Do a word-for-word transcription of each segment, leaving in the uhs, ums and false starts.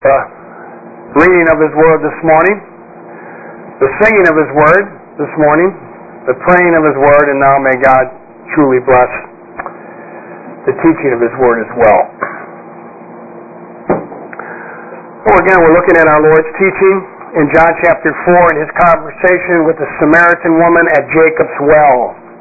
The reading of His Word this morning, the singing of His Word this morning, the praying of His Word, and now may God truly bless the teaching of His Word as well. Well, again, we're looking at our Lord's teaching in John chapter four and His conversation with the Samaritan woman at Jacob's well.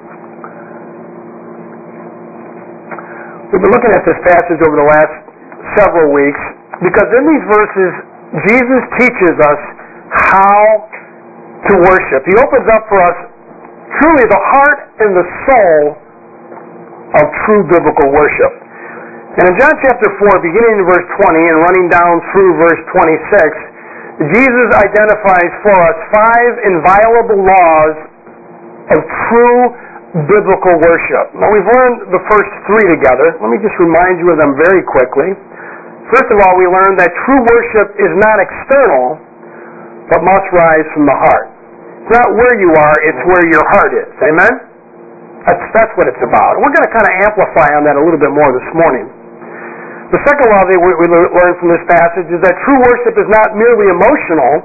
We've been looking at this passage over the last several weeks, because in these verses, Jesus teaches us how to worship. He opens up for us truly the heart and the soul of true biblical worship. And in John chapter four, beginning in verse twenty and running down through verse twenty-six, Jesus identifies for us five inviolable laws of true biblical worship. Now, we've learned the first three together. Let me just remind you of them very quickly. First of all, we learned that true worship is not external, but must rise from the heart. It's not where you are, it's where your heart is. Amen? That's, that's what it's about. And we're going to kind of amplify on that a little bit more this morning. The second law that we, we learned from this passage is that true worship is not merely emotional,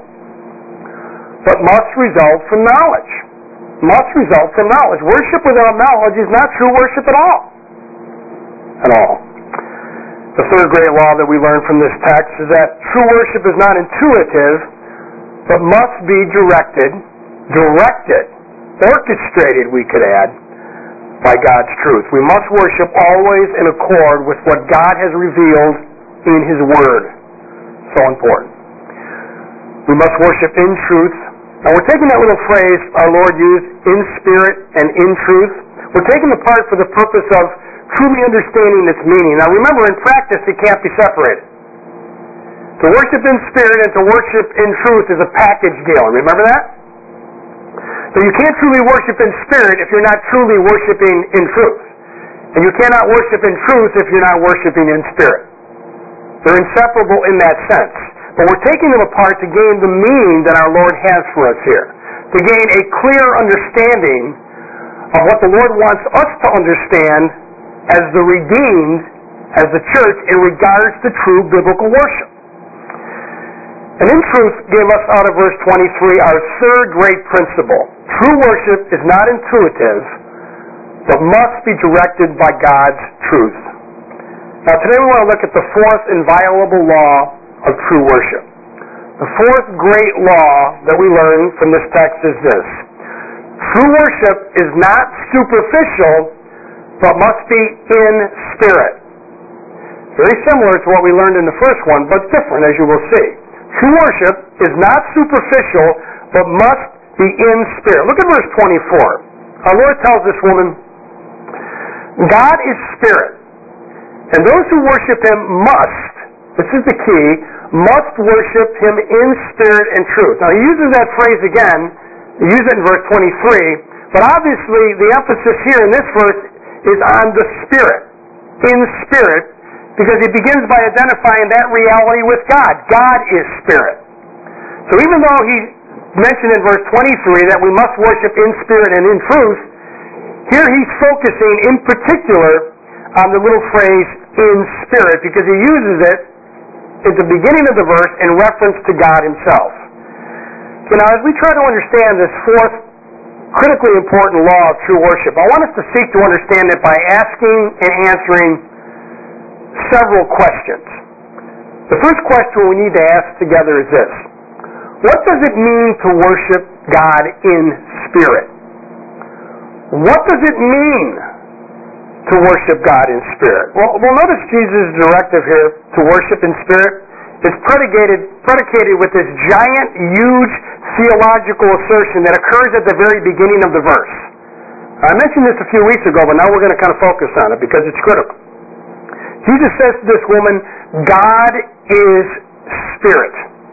but must result from knowledge. Must result from knowledge. Worship without knowledge is not true worship at all. At all. The third great law that we learn from this text is that true worship is not intuitive, but must be directed, directed, orchestrated, we could add, by God's truth. We must worship always in accord with what God has revealed in His Word. So important. We must worship in truth. Now we're taking that little phrase our Lord used, in spirit and in truth. We're taking the part for the purpose of truly understanding its meaning. Now remember, in practice, it can't be separated. To worship in spirit and to worship in truth is a package deal. Remember that? So you can't truly worship in spirit if you're not truly worshiping in truth. And you cannot worship in truth if you're not worshiping in spirit. They're inseparable in that sense. But we're taking them apart to gain the meaning that our Lord has for us here. To gain a clear understanding of what the Lord wants us to understand as the redeemed, as the church, in regards to true biblical worship. And in truth gave us out of verse twenty-three our third great principle. True worship is not intuitive, but must be directed by God's truth. Now today we want to look at the fourth inviolable law of true worship. The fourth great law that we learn from this text is this. True worship is not superficial, but must be in spirit. Very similar to what we learned in the first one, but different, as you will see. True worship is not superficial, but must be in spirit. Look at verse twenty-four. Our Lord tells this woman, God is spirit, and those who worship Him must, this is the key, must worship Him in spirit and truth. Now he uses that phrase again, he uses it in verse twenty-three, but obviously the emphasis here in this verse is on the Spirit, in spirit, because he begins by identifying that reality with God. God is Spirit. So even though he mentioned in verse twenty-three that we must worship in spirit and in truth, here he's focusing in particular on the little phrase, in spirit, because he uses it at the beginning of the verse in reference to God Himself. So now as we try to understand this fourth critically important law of true worship, I want us to seek to understand it by asking and answering several questions. The first question we need to ask together is this. What does it mean to worship God in spirit? What does it mean to worship God in spirit? Well, well notice Jesus' directive here to worship in spirit is predicated, predicated with this giant, huge theological assertion that occurs at the very beginning of the verse. I mentioned this a few weeks ago, but now we're going to kind of focus on it because it's critical. Jesus says to this woman, God is spirit.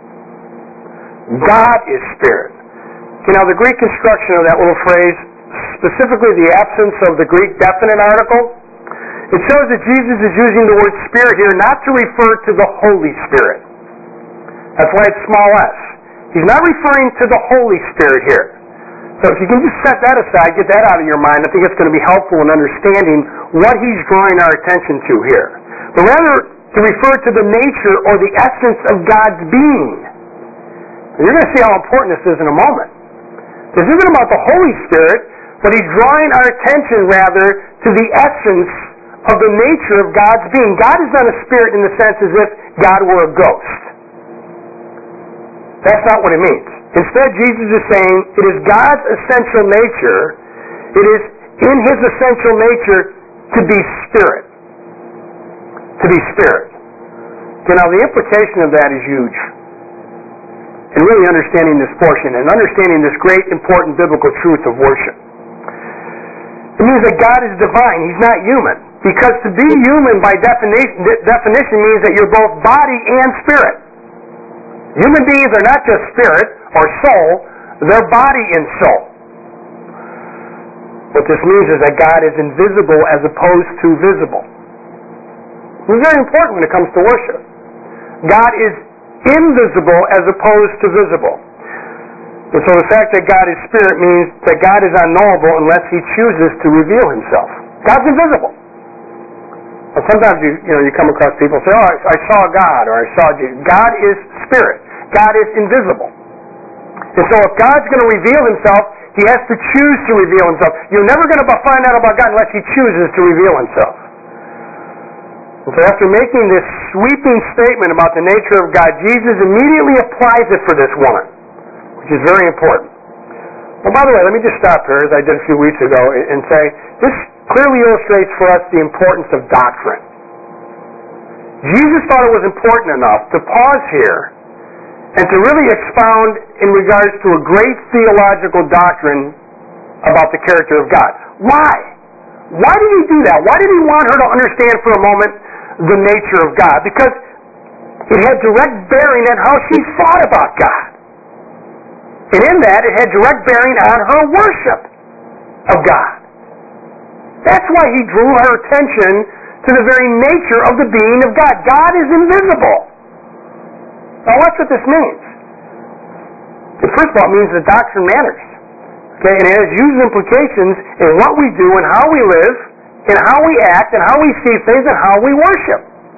God is spirit. Okay, now the Greek construction of that little phrase, specifically the absence of the Greek definite article, it shows that Jesus is using the word spirit here not to refer to the Holy Spirit. That's why it's small s. He's not referring to the Holy Spirit here. So if you can just set that aside, get that out of your mind, I think it's going to be helpful in understanding what he's drawing our attention to here. But rather, to refer to the nature or the essence of God's being. And you're going to see how important this is in a moment. This isn't about the Holy Spirit, but he's drawing our attention rather to the essence of the nature of God's being. God is not a spirit in the sense as if God were a ghost. That's not what it means. Instead, Jesus is saying it is God's essential nature, it is in his essential nature to be spirit. To be spirit. So now the implication of that is huge. And really understanding this portion and understanding this great important biblical truth of worship. It means that God is divine. He's not human. Because to be human by definition, definition means that you're both body and spirit. Human beings are not just spirit or soul, they're body and soul. What this means is that God is invisible as opposed to visible. It's very important when it comes to worship. God is invisible as opposed to visible. And so the fact that God is spirit means that God is unknowable unless he chooses to reveal himself. God's invisible. And sometimes you you know you come across people who say, oh, I, I saw God, or I saw Jesus. God is spirit. God is invisible. And so if God's going to reveal himself, he has to choose to reveal himself. You're never going to find out about God unless he chooses to reveal himself. And so after making this sweeping statement about the nature of God, Jesus immediately applies it for this woman, which is very important. Well, by the way, let me just stop here, as I did a few weeks ago, and say, this clearly illustrates for us the importance of doctrine. Jesus thought it was important enough to pause here and to really expound in regards to a great theological doctrine about the character of God. Why? Why did he do that? Why did he want her to understand for a moment the nature of God? Because it had direct bearing on how she thought about God. And in that, it had direct bearing on her worship of God. That's why he drew her attention to the very nature of the being of God. God is invisible. Now watch what this means. It first of all means that doctrine matters. Okay, and it has huge implications in what we do and how we live, and how we act, and how we see things, and how we worship.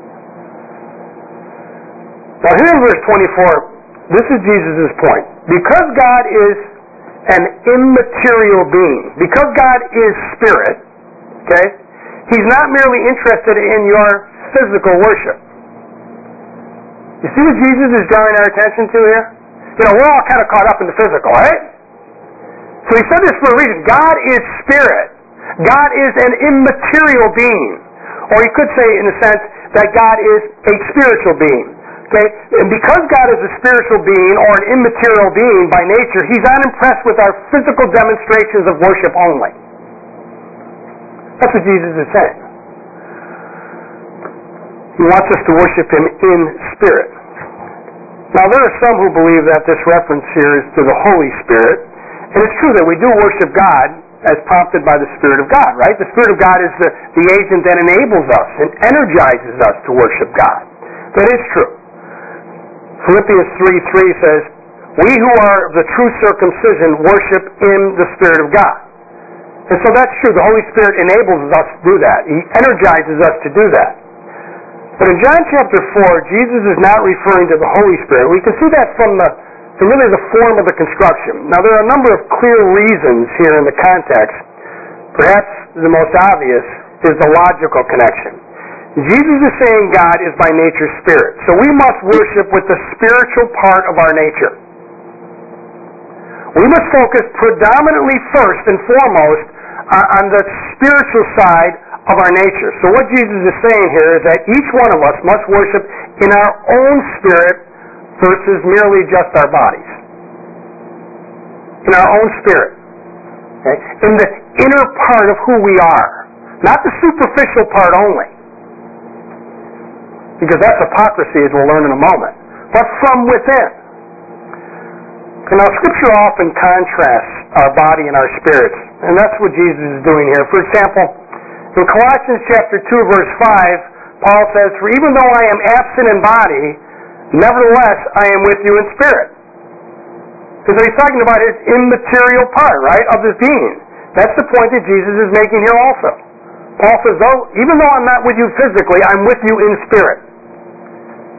Now here in verse twenty-four, this is Jesus' point. Because God is an immaterial being, because God is spirit, okay, he's not merely interested in your physical worship. You see what Jesus is drawing our attention to here? You know, we're all kind of caught up in the physical, right? So he said this for a reason. God is spirit. God is an immaterial being. Or you could say, in a sense, that God is a spiritual being. Okay? And because God is a spiritual being or an immaterial being by nature, he's unimpressed with our physical demonstrations of worship only. That's what Jesus is saying. He wants us to worship him in spirit. Now there are some who believe that this reference here is to the Holy Spirit. And it's true that we do worship God as prompted by the Spirit of God, right? The Spirit of God is the, the agent that enables us and energizes us to worship God. That is true. Philippians three three says, we who are of the true circumcision worship in the Spirit of God. And so that's true. The Holy Spirit enables us to do that. He energizes us to do that. But in John chapter four, Jesus is not referring to the Holy Spirit. We can see that from the from really the form of the construction. Now there are a number of clear reasons here in the context. Perhaps the most obvious is the logical connection. Jesus is saying God is by nature spirit. So we must worship with the spiritual part of our nature. We must focus predominantly first and foremost on the spiritual side of our nature. So what Jesus is saying here is that each one of us must worship in our own spirit versus merely just our bodies. In our own spirit. Okay? In the inner part of who we are. Not the superficial part only. Because that's hypocrisy, as we'll learn in a moment. But from within. And now Scripture often contrasts our body and our spirits. And that's what Jesus is doing here. For example, in Colossians chapter two, verse five, Paul says, for even though I am absent in body, nevertheless I am with you in spirit. Because he's talking about his immaterial part, right, of his being. That's the point that Jesus is making here also. Paul says, though, even though I'm not with you physically, I'm with you in spirit.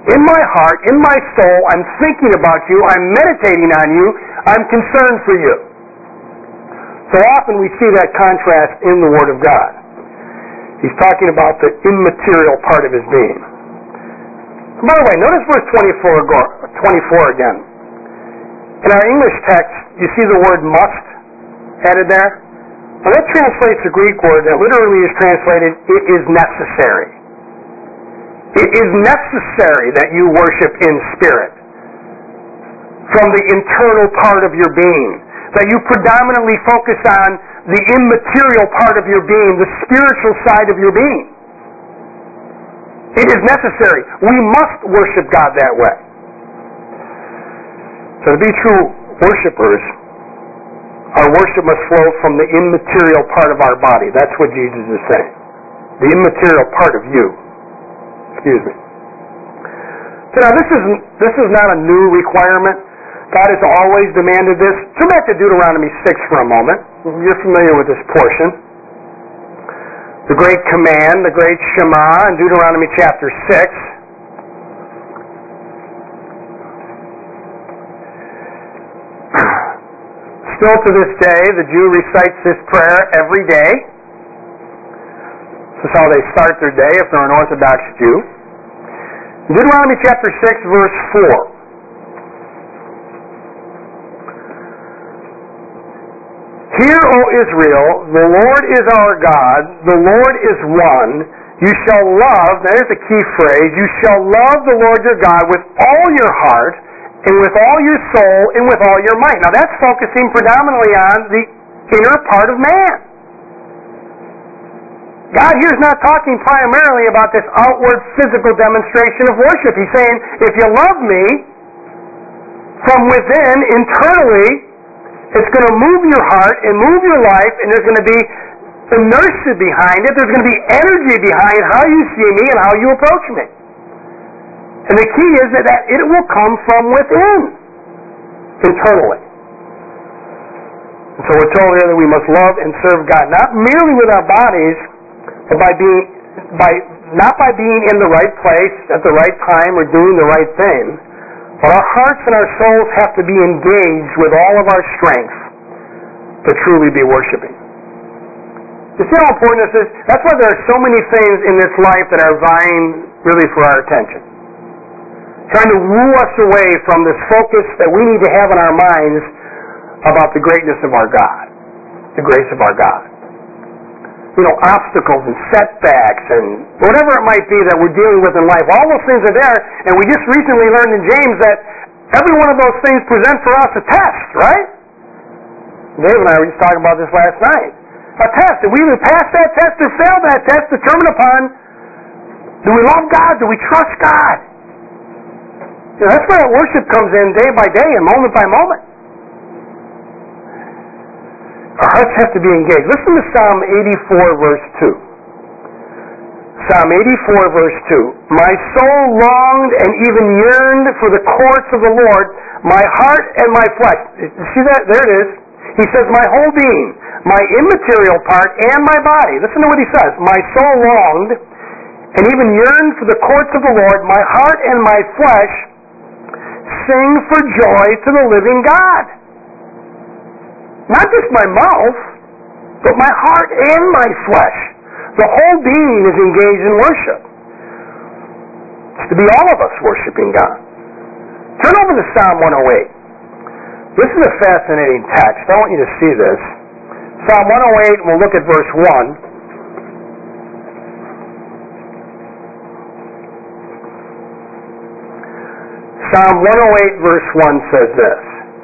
In my heart, in my soul, I'm thinking about you, I'm meditating on you, I'm concerned for you. So often we see that contrast in the Word of God. He's talking about the immaterial part of his being. By the way, notice verse twenty-four, twenty-four again. In our English text, you see the word must added there? Now that translates a Greek word that literally is translated, it is necessary. It is necessary that you worship in spirit from the internal part of your being, that you predominantly focus on the immaterial part of your being, the spiritual side of your being. It is necessary. We must worship God that way. So to be true worshipers, our worship must flow from the immaterial part of our body. That's what Jesus is saying. The immaterial part of you. Excuse me. So now this is this is not a new requirement. God has always demanded this. Turn back to Deuteronomy six for a moment. You're familiar with this portion. The great command, the great Shema in Deuteronomy chapter six. Still to this day, the Jew recites this prayer every day. This is how they start their day if they're an Orthodox Jew. Deuteronomy chapter six, verse four. Hear, O Israel, the Lord is our God, the Lord is one. You shall love, there's the key phrase, you shall love the Lord your God with all your heart, and with all your soul, and with all your might. Now that's focusing predominantly on the inner part of man. God here is not talking primarily about this outward physical demonstration of worship. He's saying, if you love me, from within, internally, it's going to move your heart and move your life, and there's going to be inertia behind it. There's going to be energy behind how you see me and how you approach me. And the key is that it will come from within, internally. And so we're told here that we must love and serve God, not merely with our bodies, but by being, by not by being in the right place at the right time or doing the right thing, but our hearts and our souls have to be engaged with all of our strength to truly be worshiping. You see how important this is? That's why there are so many things in this life that are vying really for our attention. Trying to woo us away from this focus that we need to have in our minds about the greatness of our God, the grace of our God. You know, obstacles and setbacks and whatever it might be that we're dealing with in life, all those things are there, and we just recently learned in James that every one of those things present for us a test, right? Dave and I were just talking about this last night. A test. And we either pass that test or fail that test, determined upon, do we love God? Do we trust God? You know, that's where that worship comes in day by day and moment by moment. Our hearts have to be engaged. Listen to Psalm eighty-four, verse two. Psalm eighty-four, verse two. My soul longed and even yearned for the courts of the Lord, my heart and my flesh. See that? There it is. He says, my whole being, my immaterial part and my body. Listen to what he says. My soul longed and even yearned for the courts of the Lord, my heart and my flesh sing for joy to the living God. Not just my mouth, but my heart and my flesh. The whole being is engaged in worship. It's to be all of us worshiping God. Turn over to Psalm one oh eight. This is a fascinating text. I want you to see this. Psalm one oh eight, we'll look at verse one. Psalm one oh eight, verse one says this.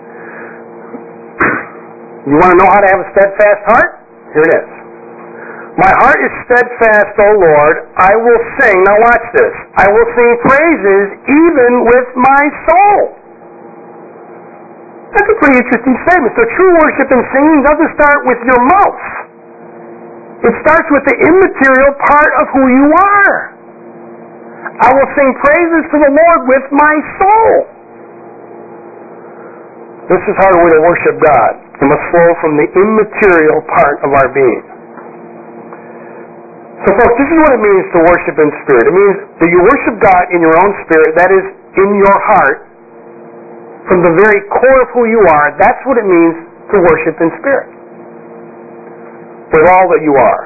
You want to know how to have a steadfast heart? Here it is. My heart is steadfast, O Lord. I will sing. Now watch this. I will sing praises even with my soul. That's a pretty interesting statement. So true worship and singing doesn't start with your mouth. It starts with the immaterial part of who you are. I will sing praises to the Lord with my soul. This is how we're to worship God. It must flow from the immaterial part of our being. So folks, this is what it means to worship in spirit. It means that you worship God in your own spirit, that is, in your heart, from the very core of who you are. That's what it means to worship in spirit, with all that you are.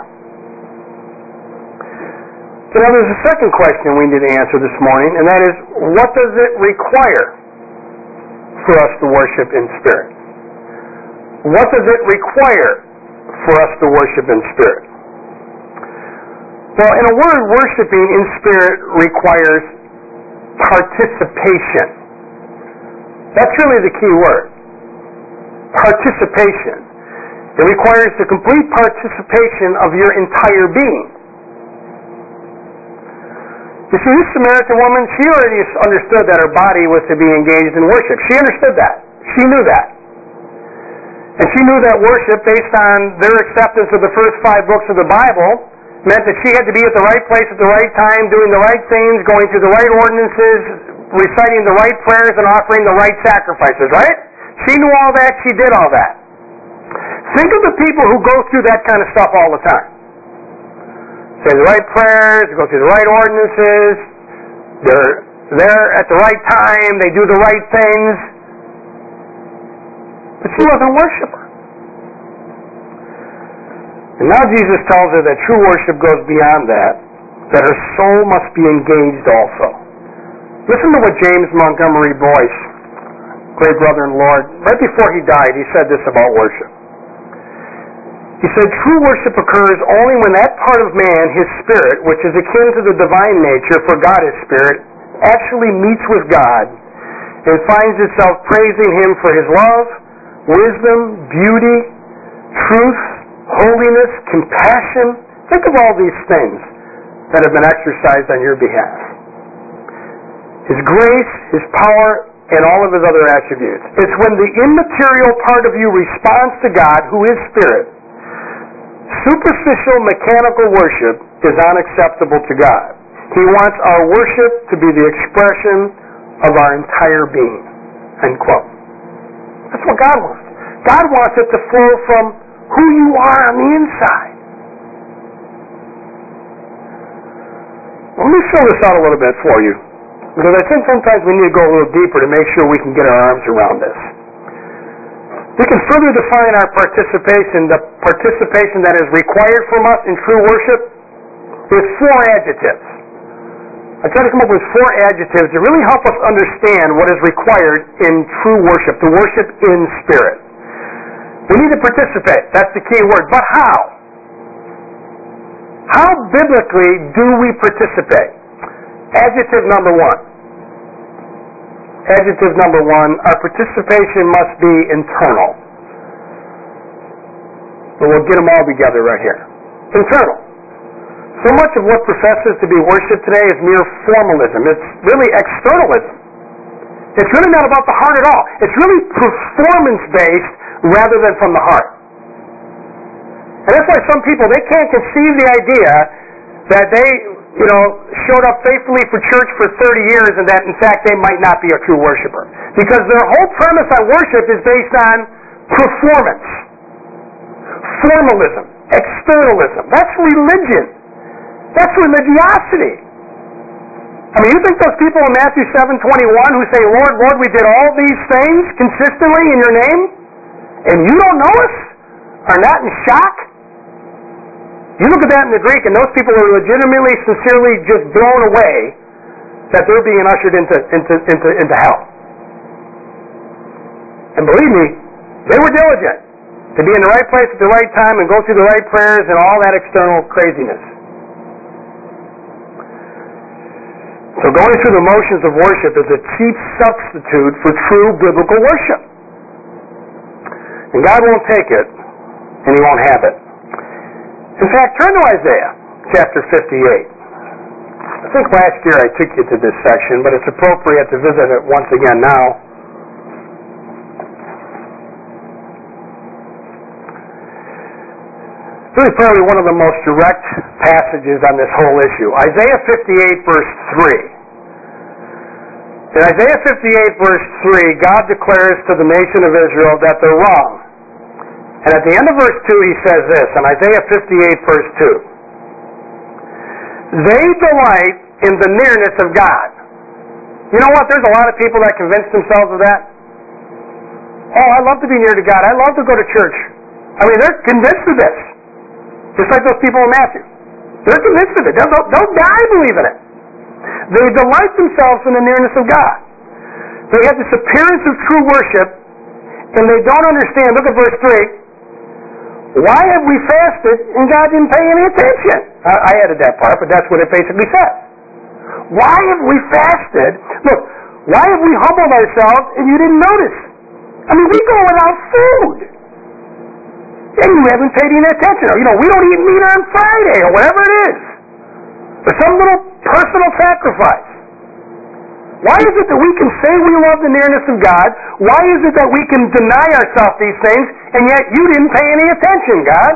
So now there's a second question we need to answer this morning, and that is, what does it require for us to worship in spirit? What does it require for us to worship in spirit? Well, in a word, worshiping in spirit requires participation. That's really the key word. Participation. It requires the complete participation of your entire being. You see, this Samaritan woman, she already understood that her body was to be engaged in worship. She understood that. She knew that. And she knew that worship, based on their acceptance of the first five books of the Bible, meant that she had to be at the right place at the right time, doing the right things, going through the right ordinances, reciting the right prayers, and offering the right sacrifices, right? She knew all that. She did all that. Think of the people who go through that kind of stuff all the time. Say the right prayers, go through the right ordinances, they're there at the right time, they do the right things. But she wasn't a worshiper. And now Jesus tells her that true worship goes beyond that, that her soul must be engaged also. Listen to what James Montgomery Boyce, great brother in the Lord, right before he died, he said this about worship. He said, true worship occurs only when that part of man, his spirit, which is akin to the divine nature, for God is spirit, actually meets with God and finds itself praising Him for His love, wisdom, beauty, truth, holiness, compassion. Think of all these things that have been exercised on your behalf. His grace, His power, and all of His other attributes. It's when the immaterial part of you responds to God, who is spirit. Superficial mechanical worship is unacceptable to God. He wants our worship to be the expression of our entire being. End quote. That's what God wants. God wants it to flow from who you are on the inside. Let me fill this out a little bit for you, because I think sometimes we need to go a little deeper to make sure we can get our arms around this. We can further define our participation, the participation that is required from us in true worship, with four adjectives. I try to come up with four adjectives to really help us understand what is required in true worship, to worship in spirit. We need to participate. That's the key word. But how? How biblically do we participate? Adjective number one. Adjective number one, our participation must be internal. But we'll get them all together right here. Internal. So much of what professes to be worship today is mere formalism. It's really externalism. It's really not about the heart at all. It's really performance-based rather than from the heart. And that's why some people, they can't conceive the idea that they, you know, showed up faithfully for church for thirty years and that, in fact, they might not be a true worshiper. Because their whole premise on worship is based on performance, formalism, externalism. That's religion. That's religiosity. I mean, you think those people in Matthew seven twenty-one who say, Lord, Lord, we did all these things consistently in your name, and you don't know us, are not in shock? You look at that in the Greek, and those people are legitimately, sincerely just blown away that they're being ushered into, into, into, into hell. And believe me, they were diligent to be in the right place at the right time and go through the right prayers and all that external craziness. So going through the motions of worship is a cheap substitute for true biblical worship. And God won't take it, and He won't have it. In fact, turn to Isaiah chapter fifty-eight. I think last year I took you to this section, but it's appropriate to visit it once again now. Really probably one of the most direct passages on this whole issue. Isaiah fifty-eight verse three. In Isaiah fifty-eight verse three, God declares to the nation of Israel that they're wrong. And at the end of verse two, He says this, in Isaiah fifty-eight verse two. They delight in the nearness of God. You know what? There's a lot of people that convince themselves of that. Oh, I love to be near to God. I love to go to church. I mean, they're convinced of this. Just like those people in Matthew. They're convinced of it. They'll, they'll, they'll die believing it. They delight themselves in the nearness of God. They have this appearance of true worship, and they don't understand. Look at verse three. Why have we fasted and God didn't pay any attention? I, I added that part, but that's what it basically says. Why have we fasted? Look, why have we humbled ourselves and you didn't notice? I mean, we go without food. And you haven't paid any attention. Or, you know, we don't eat meat on Friday or whatever it is. Or some little personal sacrifice. Why is it that we can say we love the nearness of God? Why is it that we can deny ourselves these things, and yet you didn't pay any attention, God?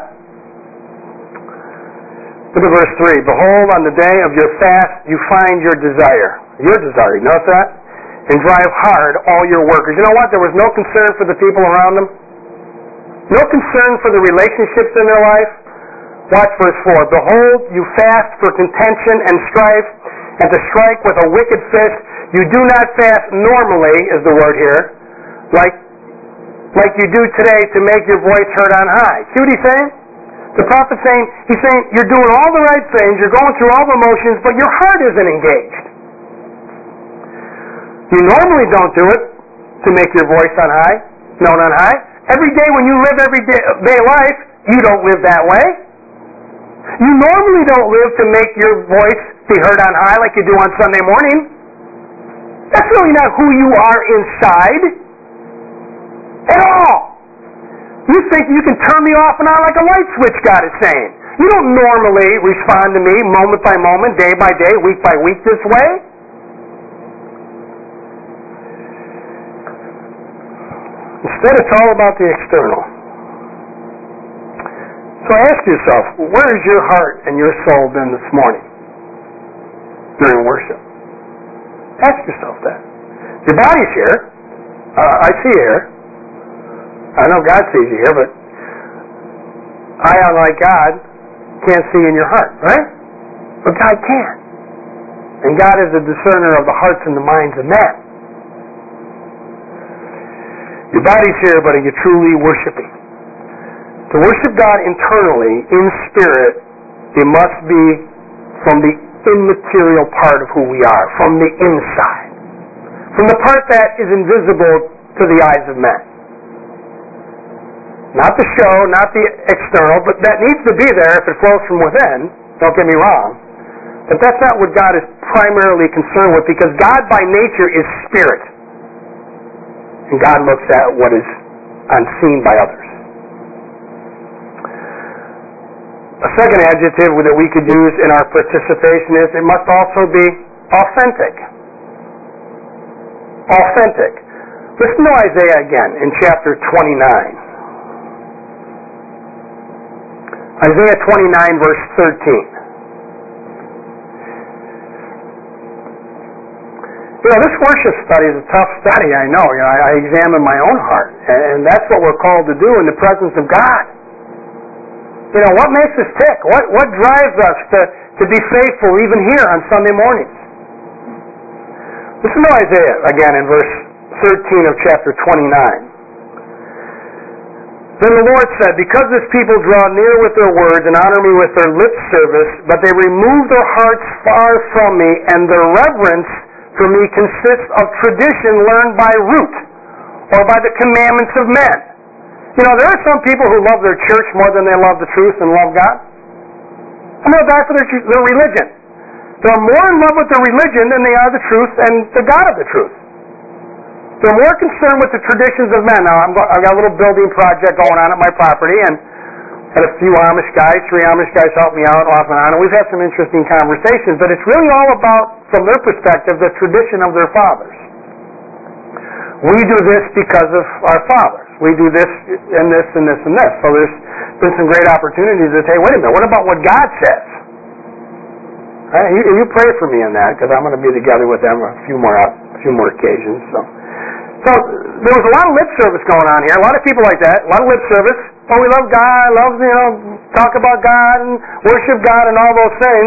Look at verse three. Behold, on the day of your fast, you find your desire. Your desire, you notice that? And drive hard all your workers. You know what? There was no concern for the people around them. No concern for the relationships in their life. Watch verse four. Behold, you fast for contention and strife, and to strike with a wicked fist. You do not fast normally, is the word here, like, like you do today to make your voice heard on high. See what he's saying? The prophet's saying, he's saying, you're doing all the right things, you're going through all the motions, but your heart isn't engaged. You normally don't do it to make your voice on high, known on high. Every day when you live every day, day life, you don't live that way. You normally don't live to make your voice be heard on high like you do on Sunday morning. That's really not who you are inside at all. You think you can turn me off and on like a light switch, God is saying. You don't normally respond to me moment by moment, day by day, week by week this way. Instead, it's all about the external. So ask yourself, where has your heart and your soul been this morning during worship? Ask yourself that. Your body's here. Uh, I see you here. I know God sees you here, but I, unlike God, can't see in your heart, right? But God can. And God is a discerner of the hearts and the minds of men. Your body's here, but are you truly worshiping? To worship God internally, in spirit, it must be from the immaterial part of who we are, from the inside. From the part that is invisible to the eyes of men. Not the show, not the external, but that needs to be there if it flows from within. Don't get me wrong. But that's not what God is primarily concerned with, because God by nature is spirit. And God looks at what is unseen by others. A second adjective that we could use in our participation is it must also be authentic. Authentic. Listen to Isaiah again in chapter twenty-nine. Isaiah twenty-nine, verse thirteen. You know, this worship study is a tough study, I know. You know, I, I examine my own heart, and that's what we're called to do in the presence of God. You know, what makes us tick? What what drives us to, to be faithful even here on Sunday mornings? Listen to Isaiah again in verse thirteen of chapter twenty-nine. Then the Lord said, because this people draw near with their words and honor me with their lip service, but they remove their hearts far from me, and their reverence for me consists of tradition learned by root, or by the commandments of men. You know, there are some people who love their church more than they love the truth and love God. And they'll die for their, their religion. They're more in love with their religion than they are the truth and the God of the truth. They're more concerned with the traditions of men. Now, I'm, I've got a little building project going on at my property, and had a few Amish guys, three Amish guys help me out off and on, and we've had some interesting conversations, but it's really all about, from their perspective, the tradition of their fathers. We do this because of our fathers. We do this and this and this and this. So there's been some great opportunities to say, wait a minute, what about what God says? Right? You, you pray for me in that, because I'm going to be together with them a few more a few more occasions. So. so there was a lot of lip service going on here. A lot of people like that. A lot of lip service. Oh, we love God. Love, you know, talk about God and worship God and all those things.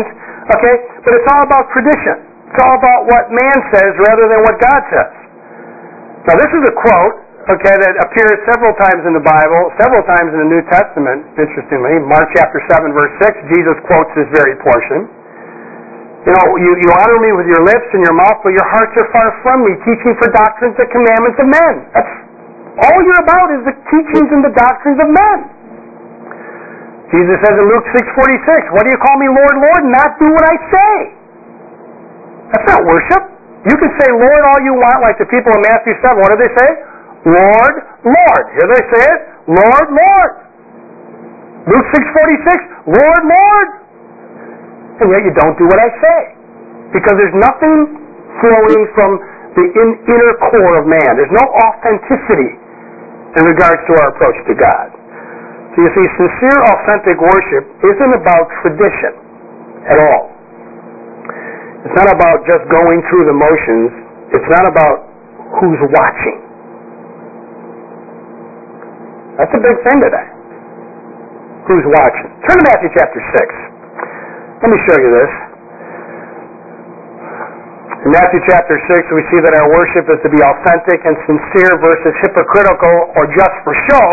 Okay? But it's all about tradition. It's all about what man says rather than what God says. Now this is a quote, okay, that appears several times in the Bible, several times in the New Testament, interestingly. Mark chapter seven, verse six, Jesus quotes this very portion. You know, you, you honor me with your lips and your mouth, but your hearts are far from me, teaching for doctrines the commandments of men. That's all you're about, is the teachings and the doctrines of men. Jesus says in Luke six forty-six, what do you call me Lord, Lord, and not do what I say? That's not worship. You can say Lord all you want, like the people in Matthew seven. What do they say? Lord, Lord. Here they say it. Lord, Lord. Luke six forty-six, Lord, Lord. And yet you don't do what I say. Because there's nothing flowing from the in, inner core of man. There's no authenticity in regards to our approach to God. So you see, sincere, authentic worship isn't about tradition at all. It's not about just going through the motions. It's not about who's watching. That's a big thing today. Who's watching? Turn to Matthew chapter six. Let me show you this. In Matthew chapter six, we see that our worship is to be authentic and sincere versus hypocritical or just for show.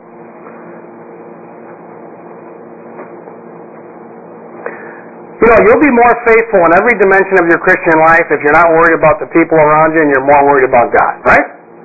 You know, you'll be more faithful in every dimension of your Christian life if you're not worried about the people around you and you're more worried about God, right?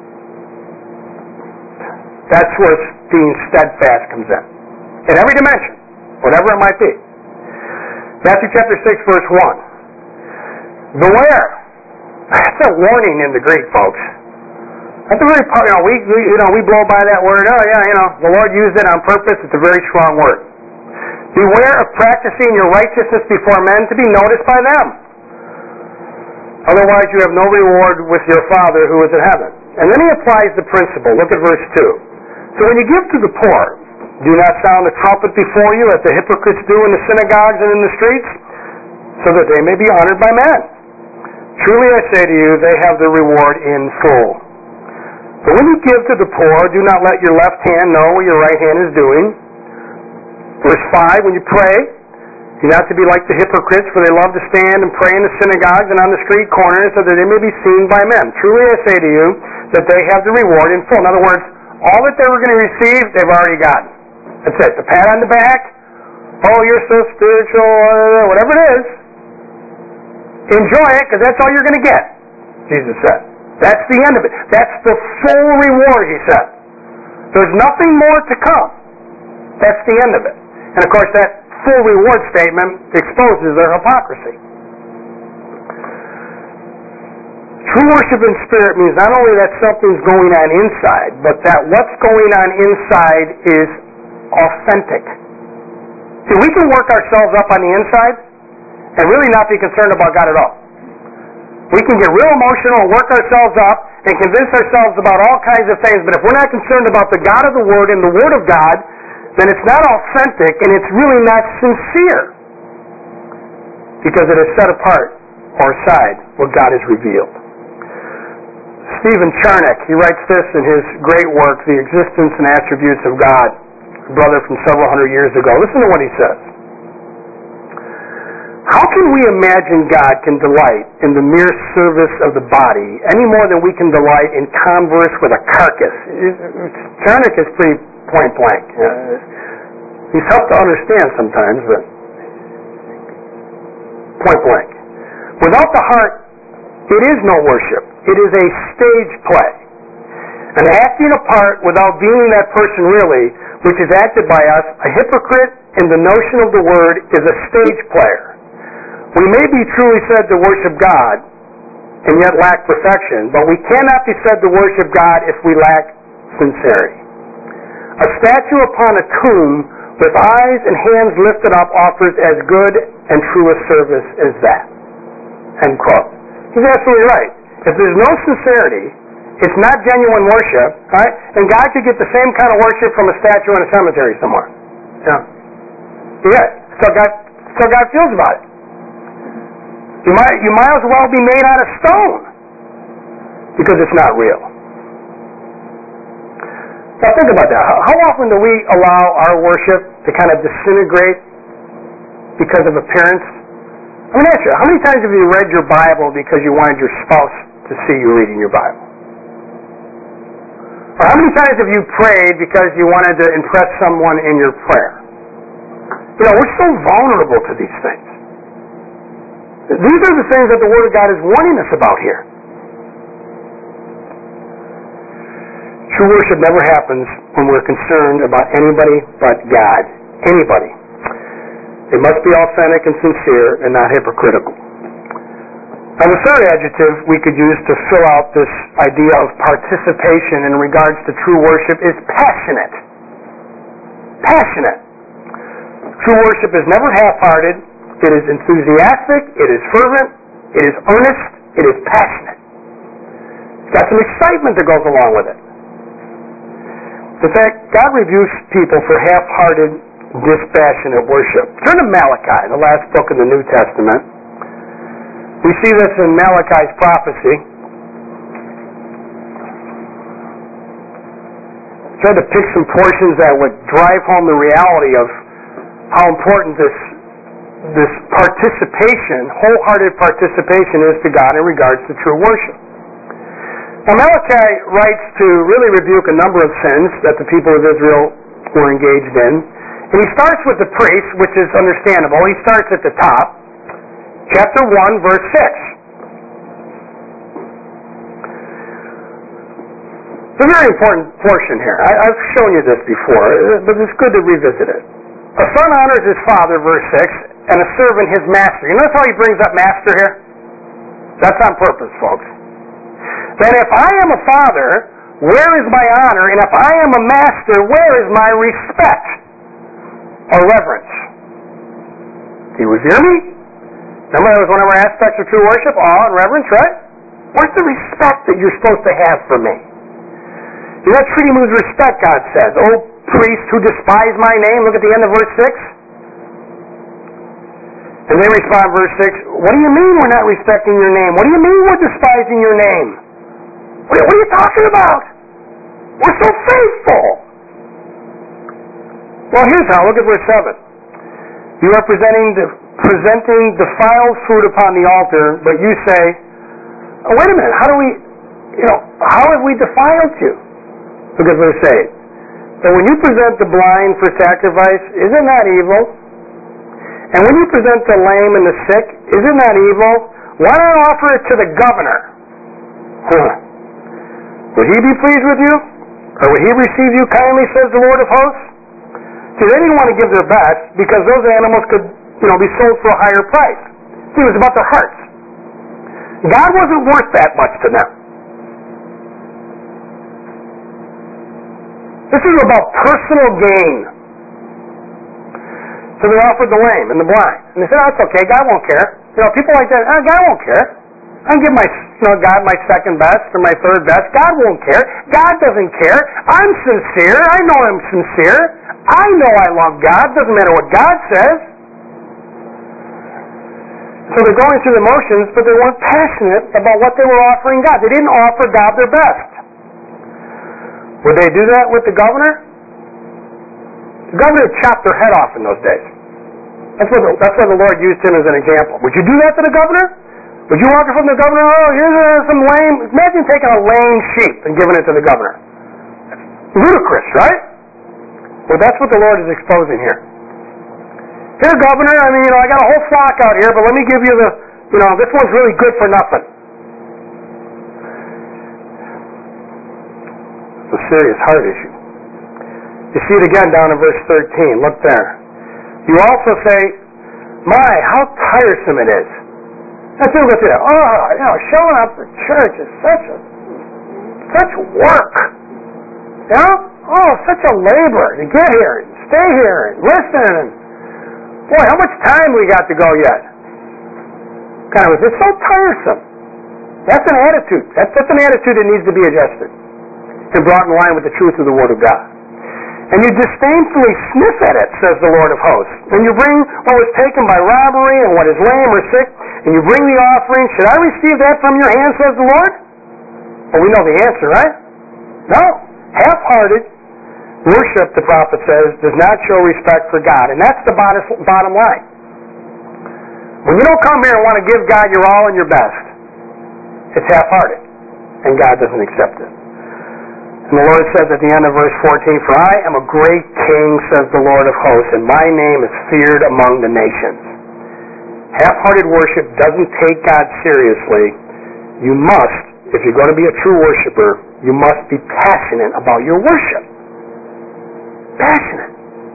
That's where being steadfast comes in. In every dimension, whatever it might be. Matthew chapter six, verse one. Beware. That's a warning in the Greek, folks. That's a very, you know, we, we, you know, we blow by that word. Oh, yeah, you know, the Lord used it on purpose. It's a very strong word. Beware of practicing your righteousness before men to be noticed by them. Otherwise you have no reward with your Father who is in heaven. And then he applies the principle. Look at verse two. So when you give to the poor, do not sound the trumpet before you as the hypocrites do in the synagogues and in the streets, so that they may be honored by men. Truly I say to you, they have their reward in full. But when you give to the poor, do not let your left hand know what your right hand is doing. Verse five, when you pray, you're not to be like the hypocrites, for they love to stand and pray in the synagogues and on the street corners, so that they may be seen by men. Truly I say to you, that they have the reward in full. In other words, all that they were going to receive, they've already gotten. That's it. The pat on the back, oh, you're so spiritual, whatever it is, enjoy it, because that's all you're going to get, Jesus said. That's the end of it. That's the full reward, he said. There's nothing more to come. That's the end of it. And of course, that full reward statement exposes their hypocrisy. True worship in spirit means not only that something's going on inside, but that what's going on inside is authentic. See, we can work ourselves up on the inside and really not be concerned about God at all. We can get real emotional and work ourselves up and convince ourselves about all kinds of things, but if we're not concerned about the God of the Word and the Word of God, then it's not authentic and it's really not sincere, because it is set apart or aside what God has revealed. Stephen Charnock, he writes this in his great work, The Existence and Attributes of God, a brother from several hundred years ago. Listen to what he says. How can we imagine God can delight in the mere service of the body any more than we can delight in converse with a carcass? Charnock is pretty point blank. Uh, he's tough to understand sometimes, but point blank. Without the heart, it is no worship. It is a stage play. And acting a part without being that person really, which is acted by us, a hypocrite in the notion of the word is a stage player. We may be truly said to worship God and yet lack perfection, but we cannot be said to worship God if we lack sincerity. A statue upon a tomb with eyes and hands lifted up offers as good and true a service as that. End quote. He's absolutely right. If there's no sincerity, it's not genuine worship, right? And God could get the same kind of worship from a statue in a cemetery somewhere. Yeah. Yeah. That's how God, that's how God feels about it. You might, you might as well be made out of stone, because it's not real. Now think about that. How often do we allow our worship to kind of disintegrate because of appearance Let me ask you, how many times have you read your Bible because you wanted your spouse to see you reading your Bible? Or how many times have you prayed because you wanted to impress someone in your prayer? You know, we're so vulnerable to these things. These are the things that the Word of God is warning us about here. True worship never happens when we're concerned about anybody but God. Anybody. It must be authentic and sincere and not hypocritical. Now, the third adjective we could use to fill out this idea of participation in regards to true worship is passionate. Passionate. True worship is never half-hearted. It is enthusiastic. It is fervent. It is earnest. It is passionate. It's got some excitement that goes along with it. In fact, God rebukes people for half-hearted, dispassionate worship. Turn to Malachi, the last book in the New Testament. We see this in Malachi's prophecy. Try to pick some portions that would drive home the reality of how important this, this participation, wholehearted participation is to God in regards to true worship. Now, Malachi writes to really rebuke a number of sins that the people of Israel were engaged in. And he starts with the priests, which is understandable. He starts at the top. Chapter one, verse six. It's a very important portion here. I, I've shown you this before, but it's good to revisit it. A son honors his father, verse six, and a servant his master. You notice how he brings up master here? That's on purpose, folks. Then if I am a father, where is my honor? And if I am a master, where is my respect or reverence? Do you revere me? Remember, that was one of our aspects of true worship, awe and reverence, right? Where's the respect that you're supposed to have for me? You're not treating me with respect, God says. Oh, priests who despise my name, look at the end of verse six. And they respond, verse six, what do you mean we're not respecting your name? What do you mean we're despising your name? What are you talking about? We're so faithful. Well, here's how. Look at verse seven. You are presenting, the, presenting defiled food upon the altar, but you say, oh, wait a minute, how do we, you know, how have we defiled you? Look at verse eight. And when you present the blind for sacrifice, isn't that evil? And when you present the lame and the sick, isn't that evil? Why not offer it to the governor? Huh. Would he be pleased with you? Or would he receive you kindly, says the Lord of hosts? See, they didn't want to give their best because those animals could, you know, be sold for a higher price. See, it was about their hearts. God wasn't worth that much to them. This is about personal gain. So they offered the lame and the blind. And they said, oh, it's okay, God won't care. You know, people like that, oh, God won't care. I can give my, you know, God my second best or my third best. God won't care. God doesn't care. I'm sincere. I know I'm sincere. I know I love God. Doesn't matter what God says. So they're going through the motions, but they weren't passionate about what they were offering God. They didn't offer God their best. Would they do that with the governor? The governor chopped their head off in those days. That's what the, that's what the Lord used him as an example. Would you do that to the governor? Would you walk from the governor, oh, here's uh, some lame... Imagine taking a lame sheep and giving it to the governor. It's ludicrous, right? Well, that's what the Lord is exposing here. Here, governor, I mean, you know, I got a whole flock out here, but let me give you the, you know, this one's really good for nothing. It's a serious heart issue. You see it again down in verse thirteen. Look there. You also say, my, how tiresome it is. Now, people go through that. Oh, you know, showing up for church is such a, such work. You know? Oh, such a labor to get here and stay here and listen. And boy, how much time we got to go yet? Kind of, it's so tiresome. That's an attitude. That's, that's an attitude that needs to be adjusted and brought in line with the truth of the Word of God. And you disdainfully sniff at it, says the Lord of hosts. And you bring what was taken by robbery and what is lame or sick, and you bring the offering. Should I receive that from your hand, says the Lord? Well, we know the answer, right? No. Half-hearted worship, the prophet says, does not show respect for God. And that's the bottom line. When you don't come here and want to give God your all and your best, it's half-hearted, and God doesn't accept it. And the Lord says at the end of verse fourteen, "For I am a great king, says the Lord of hosts, and my name is feared among the nations." Half-hearted worship doesn't take God seriously. You must, if you're going to be a true worshiper, you must be passionate about your worship. Passionate.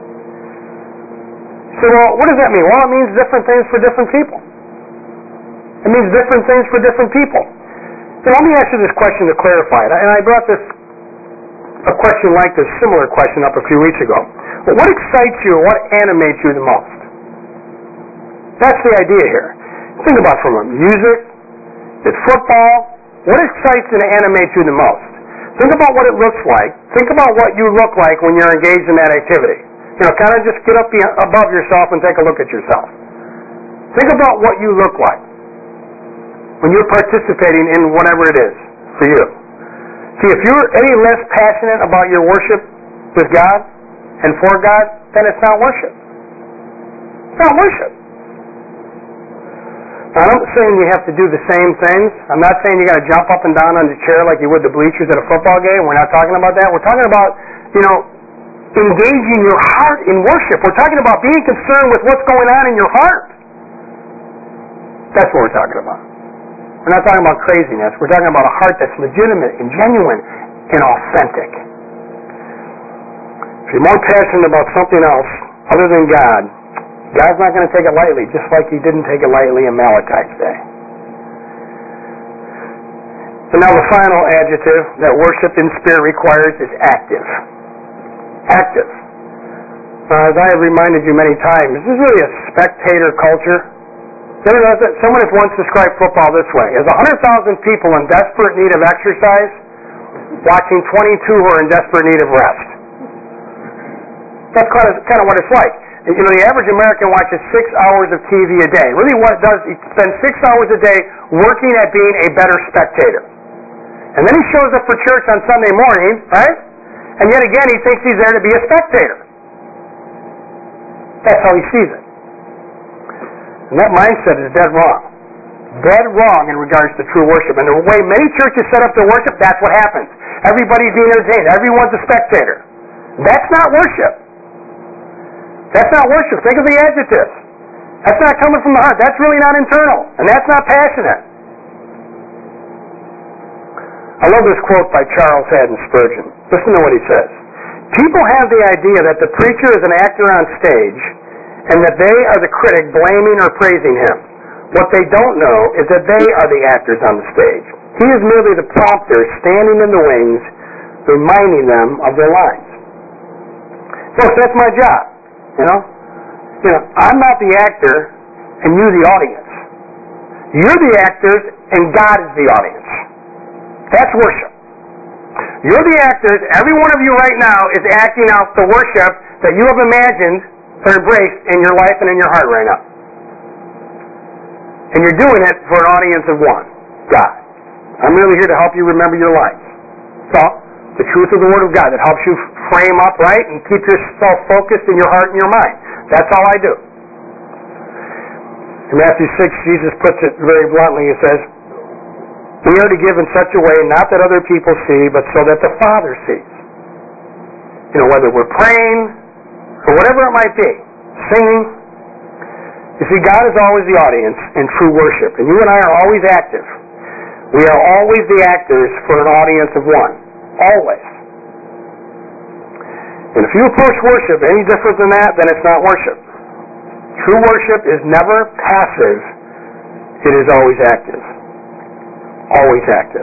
So, well, what does that mean? Well, it means different things for different people. It means different things for different people. So let me ask you this question to clarify it. And I brought this, a question like this, similar question up a few weeks ago. But what excites you or what animates you the most? That's the idea here. Think about it from music, it's football. What excites and animates you the most? Think about what it looks like. Think about what you look like when you're engaged in that activity. You know, kind of just get up above yourself and take a look at yourself. Think about what you look like when you're participating in whatever it is for you. See, if you're any less passionate about your worship with God and for God, then it's not worship. It's not worship. Now, I'm not saying you have to do the same things. I'm not saying you got to jump up and down on the chair like you would the bleachers at a football game. We're not talking about that. We're talking about, you know, engaging your heart in worship. We're talking about being concerned with what's going on in your heart. That's what we're talking about. We're not talking about craziness. We're talking about a heart that's legitimate and genuine and authentic. If you're more passionate about something else other than God, God's not going to take it lightly, just like He didn't take it lightly in Malachi's day. And now the final adjective that worship in spirit requires is active. Active. Uh, as I have reminded you many times, this is really a spectator culture. Someone has once described football this way: as one hundred thousand people in desperate need of exercise watching twenty-two who are in desperate need of rest. That's kind of, kind of what it's like. You know, the average American watches six hours of T V a day. Really what it does, he spends six hours a day working at being a better spectator. And then he shows up for church on Sunday morning, right? And yet again, he thinks he's there to be a spectator. That's how he sees it. And that mindset is dead wrong. Dead wrong in regards to true worship. And the way many churches set up their worship, that's what happens. Everybody's being entertained. Everyone's a spectator. That's not worship. That's not worship. Think of the adjectives. That's not coming from the heart. That's really not internal. And that's not passionate. I love this quote by Charles Haddon Spurgeon. Listen to what he says. People have the idea that the preacher is an actor on stage and that they are the critic blaming or praising him. What they don't know is that they are the actors on the stage. He is merely the prompter standing in the wings, reminding them of their lines. Folks, that's my job. You know? You know, I'm not the actor and you the audience. You're the actors and God is the audience. That's worship. You're the actors. Every one of you right now is acting out the worship that you have imagined or embraced in your life and in your heart right now. And you're doing it for an audience of one, God. I'm really here to help you remember your life. So, the truth of the Word of God that helps you frame up right and keep yourself focused in your heart and your mind. That's all I do. In Matthew six, Jesus puts it very bluntly. He says, we are to give in such a way, not that other people see, but so that the Father sees. You know, whether we're praying or whatever it might be, singing. You see, God is always the audience in true worship, and you and I are always active. We are always the actors for an audience of one. Always. And if you approach worship any different than that, then it's not worship. True worship is never passive. It is always active. Always active.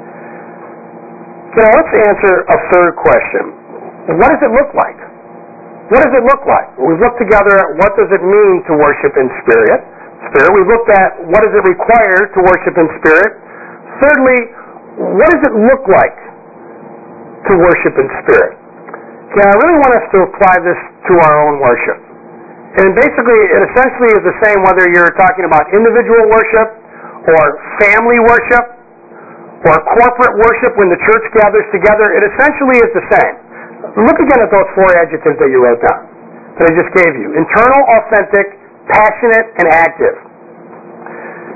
Now let's answer a third question. What does it look like? What does it look like? We've looked together at what does it mean to worship in spirit. Spirit. We've looked at what does it require to worship in spirit. Thirdly, what does it look like to worship in spirit? Okay, I really want us to apply this to our own worship. And basically, it essentially is the same whether you're talking about individual worship or family worship or corporate worship when the church gathers together. It essentially is the same. Look again at those four adjectives that you wrote down, that I just gave you. Internal, authentic, passionate, and active.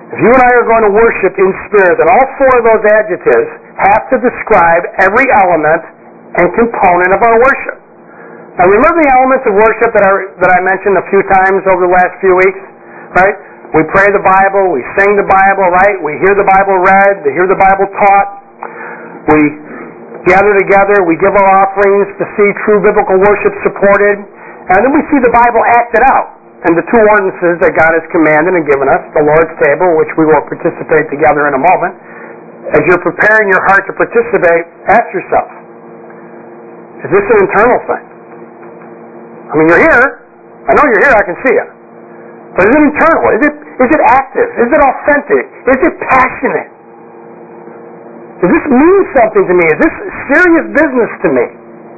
If you and I are going to worship in spirit, then all four of those adjectives have to describe every element and component of our worship. Now remember the elements of worship that I, that I mentioned a few times over the last few weeks? Right? We pray the Bible, we sing the Bible, right? We hear the Bible read, we hear the Bible taught. We gather together, we give our offerings to see true biblical worship supported. And then we see the Bible acted out. And the two ordinances that God has commanded and given us, the Lord's table, which we will participate together in a moment. As you're preparing your heart to participate, ask yourself, is this an internal thing? I mean, you're here. I know you're here, I can see you. But is it internal? Is it, is it active? Is it authentic? Is it passionate? Does this mean something to me? Is this serious business to me?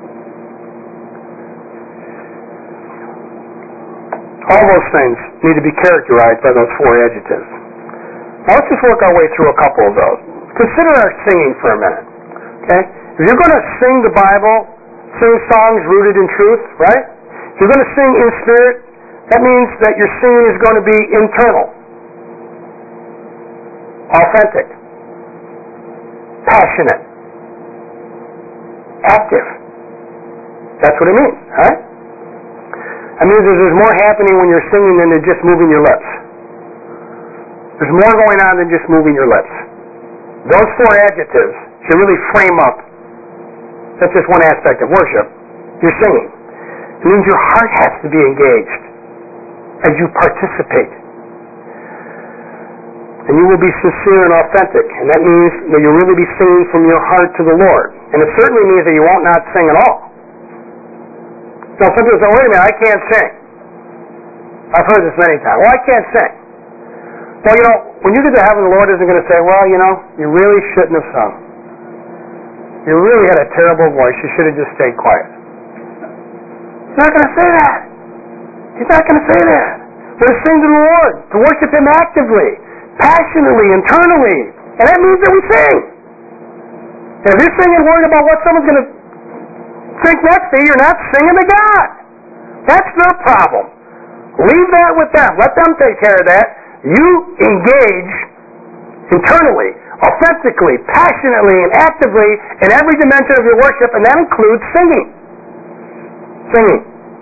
All those things need to be characterized by those four adjectives. Now let's just work our way through a couple of those. Consider our singing for a minute. Okay? If you're going to sing the Bible, sing songs rooted in truth, right? If you're going to sing in spirit, that means that your singing is going to be internal, authentic, passionate, active. That's what it means, right? It means that there's more happening when you're singing than just moving your lips. There's more going on than just moving your lips. Those four adjectives should really frame up. That's just one aspect of worship. You're singing. It means your heart has to be engaged as you participate. And you will be sincere and authentic. And that means that you'll really be singing from your heart to the Lord. And it certainly means that you won't not sing at all. Now some people say, wait a minute, I can't sing. I've heard this many times. Well, I can't sing. Well, you know, when you get to heaven, the Lord isn't going to say, well, you know, you really shouldn't have sung. You really had a terrible voice. You should have just stayed quiet. He's not going to say that. He's not going to say that. We're to sing to the Lord, to worship Him actively, passionately, internally. And that means that we sing. And if you're singing worried about what someone's going to think next to you, you're not singing to God. That's their problem. Leave that with them. Let them take care of that. You engage internally, authentically, passionately, and actively in every dimension of your worship, and that includes singing. Singing.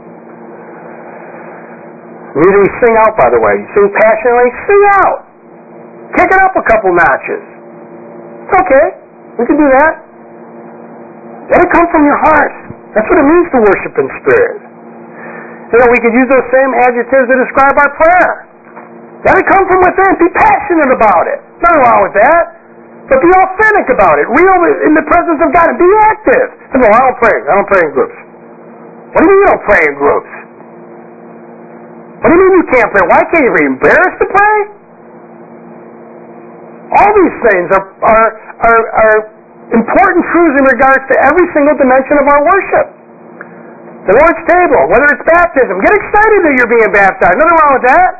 Usually we sing out, by the way. You sing passionately, sing out. Kick it up a couple notches. It's okay. We can do that. Let it come from your heart. That's what it means to worship in spirit. You know, we could use those same adjectives to describe our prayer. Let it come from within. Be passionate about it. Nothing wrong with that. But be authentic about it. Real in the presence of God. And be active. No, I don't pray. I don't pray in groups. What do you mean you don't pray in groups? What do you mean you can't pray? Why can't you be embarrassed to pray? All these things are, are, are, are important truths in regards to every single dimension of our worship. The Lord's table, whether it's baptism. Get excited that you're being baptized. Nothing wrong with that.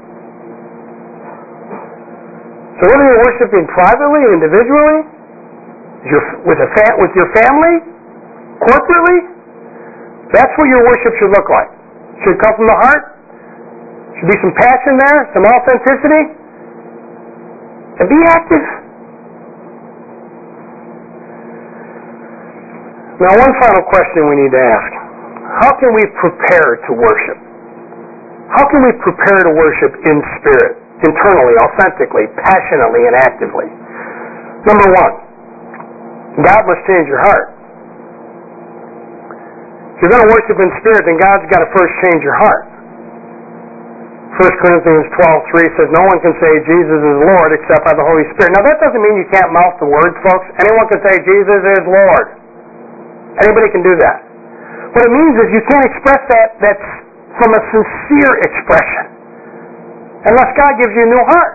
So whether you're worshiping privately, individually, with, a fa- with your family, corporately, that's what your worship should look like. It should come from the heart. Should be some passion there, some authenticity. And be active. Now, one final question we need to ask. How can we prepare to worship? How can we prepare to worship in spirit, internally, authentically, passionately, and actively? Number one, God must change your heart. If you're going to worship in spirit, then God's got to first change your heart. First Corinthians twelve three says, no one can say Jesus is Lord except by the Holy Spirit. Now that doesn't mean you can't mouth the words, folks. Anyone can say Jesus is Lord. Anybody can do that. What it means is you can't express that that's from a sincere expression unless God gives you a new heart.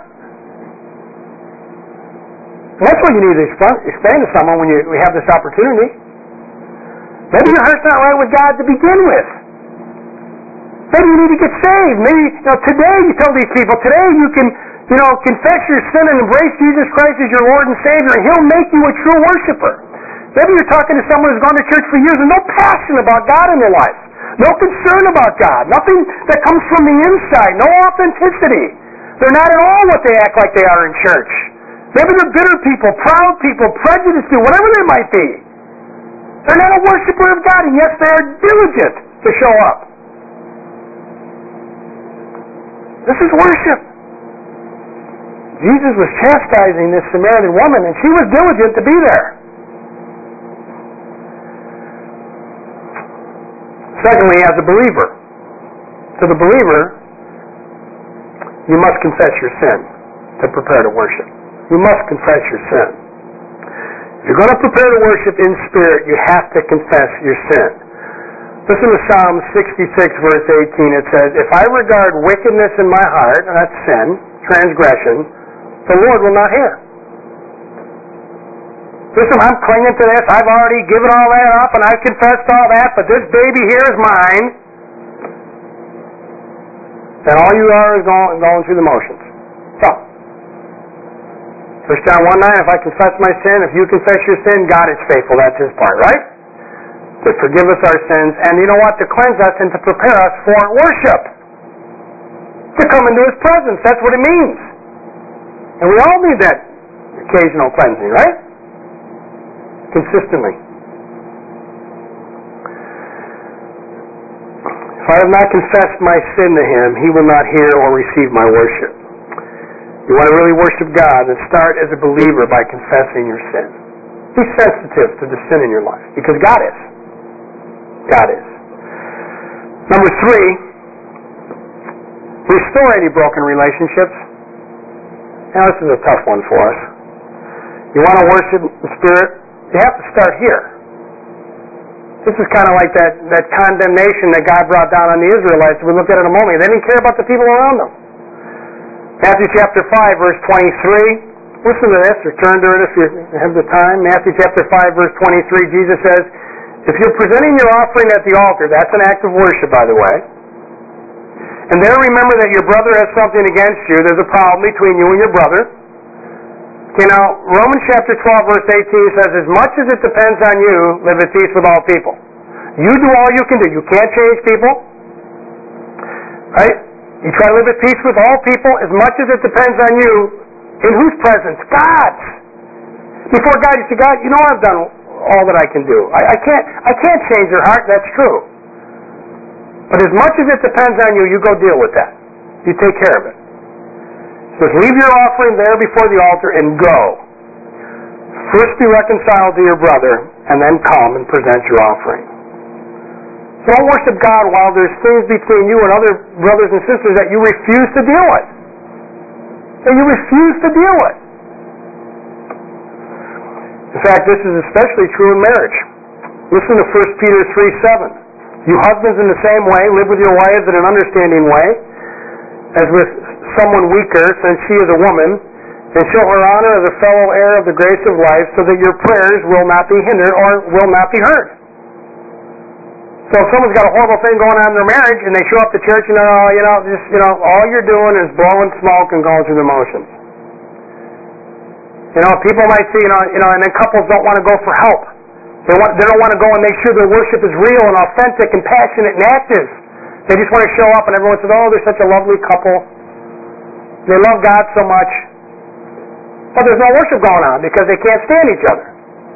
And that's what you need to explain to someone when you we have this opportunity. Maybe your heart's not right with God to begin with. Maybe you need to get saved. Maybe, you know, today you tell these people, today you can, you know, confess your sin and embrace Jesus Christ as your Lord and Savior, and He'll make you a true worshiper. Maybe you're talking to someone who's gone to church for years and no passion about God in their life. No concern about God. Nothing that comes from the inside. No authenticity. They're not at all what they act like they are in church. Maybe they're bitter people, proud people, prejudiced people, whatever they might be. They're not a worshiper of God, and yes, they are diligent to show up. This is worship. Jesus was chastising this Samaritan woman, and she was diligent to be there. Secondly, as a believer, to the believer, you must confess your sin to prepare to worship. You must confess your sin. If you're going to prepare to worship in spirit, you have to confess your sin. Listen to Psalm sixty-six, verse eighteen. It says, if I regard wickedness in my heart, and that's sin, transgression, the Lord will not hear. Listen, I'm clinging to this. I've already given all that up, and I've confessed all that, but this baby here is mine. Then all you are is going, going through the motions. So, First John one nine, if I confess my sin, if you confess your sin, God is faithful. That's His part, right? To forgive us our sins, and you know what? To cleanse us and to prepare us for worship. To come into His presence. That's what it means. And we all need that occasional cleansing, right? Consistently. If I have not confessed my sin to Him, He will not hear or receive my worship. You want to really worship God, then start as a believer by confessing your sin. Be sensitive to the sin in your life, because God is. God is. Number three, restore any broken relationships. Now, this is a tough one for us. You want to worship in spirit? You have to start here. This is kind of like that, that condemnation that God brought down on the Israelites that we looked at in a moment. They didn't care about the people around them. Matthew chapter five, verse twenty-three. Listen to this, or turn to it if you have the time. Matthew chapter five, verse twenty-three, Jesus says, if you're presenting your offering at the altar, that's an act of worship, by the way, and there remember that your brother has something against you, there's a problem between you and your brother. Okay, now, Romans chapter twelve, verse eighteen says, as much as it depends on you, live at peace with all people. You do all you can do. You can't change people. Right? You try to live at peace with all people as much as it depends on you. In whose presence? God's. Before God, you say, God, you know I've done all that I can do. I, I can't I can't change your heart, that's true. But as much as it depends on you, you go deal with that. You take care of it. So leave your offering there before the altar and go. First be reconciled to your brother, and then come and present your offering. Don't worship God while there's things between you and other brothers and sisters that you refuse to deal with. That you refuse to deal with. In fact, this is especially true in marriage. Listen to First Peter three seven. You husbands in the same way, live with your wives in an understanding way, as with someone weaker, since she is a woman, and show her honor as a fellow heir of the grace of life, so that your prayers will not be hindered or will not be heard. So if someone's got a horrible thing going on in their marriage, and they show up to church, and oh, you know, just you know, all you're doing is blowing smoke and going through the motions. You know, people might see, you know, you know, and then couples don't want to go for help. They want, they don't want to go and make sure their worship is real and authentic and passionate and active. They just want to show up, and everyone says, "Oh, they're such a lovely couple. They love God so much." But there's no worship going on because they can't stand each other.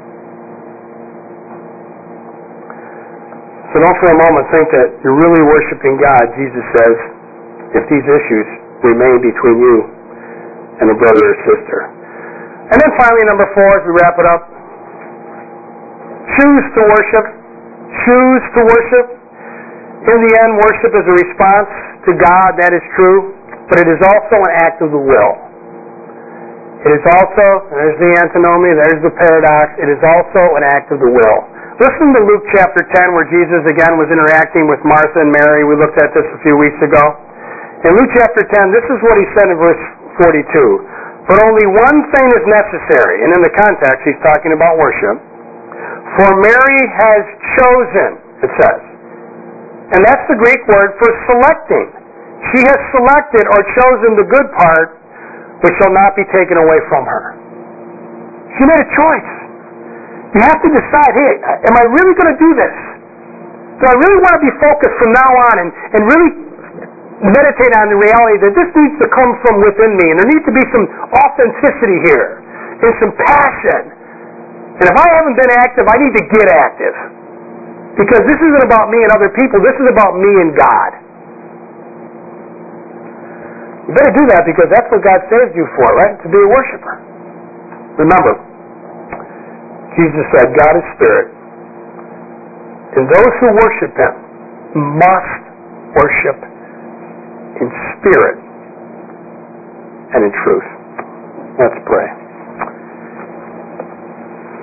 So don't for a moment think that you're really worshiping God. Jesus says, if these issues remain between you and a brother or sister. And then finally, number four, as we wrap it up, choose to worship. Choose to worship. In the end, worship is a response to God, that is true, but it is also an act of the will. It is also, there's the antinomy, there's the paradox, it is also an act of the will. Listen to Luke chapter ten, where Jesus again was interacting with Martha and Mary. We looked at this a few weeks ago. In Luke chapter ten, this is what he said in verse forty-two. But only one thing is necessary, and in the context he's talking about worship. For Mary has chosen, it says. And that's the Greek word for selecting. She has selected or chosen the good part, which shall not be taken away from her. She made a choice. You have to decide, hey, am I really going to do this? Do I really want to be focused from now on and, and really meditate on the reality that this needs to come from within me, and there needs to be some authenticity here, and some passion. And if I haven't been active, I need to get active. Because this isn't about me and other people, this is about me and God. You better do that because that's what God saved you for, right? To be a worshiper. Remember, Jesus said, God is spirit, and those who worship Him must worship in spirit and in truth. Let's pray.